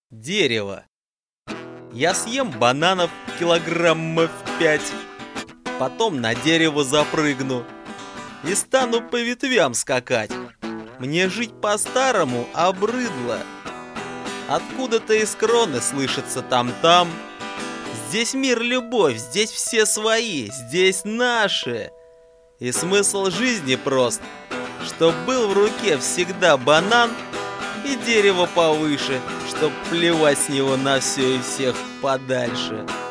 Дерево. Я съем бананов килограммов 5, потом на дерево запрыгну и стану по ветвям скакать. Мне жить по-старому обрыдло. Откуда-то из кроны слышится там-там. Здесь мир, любовь, здесь все свои, здесь наши. И смысл жизни прост, чтоб был в руке всегда банан и дерево повыше, чтоб плевать с него на все и всех подальше.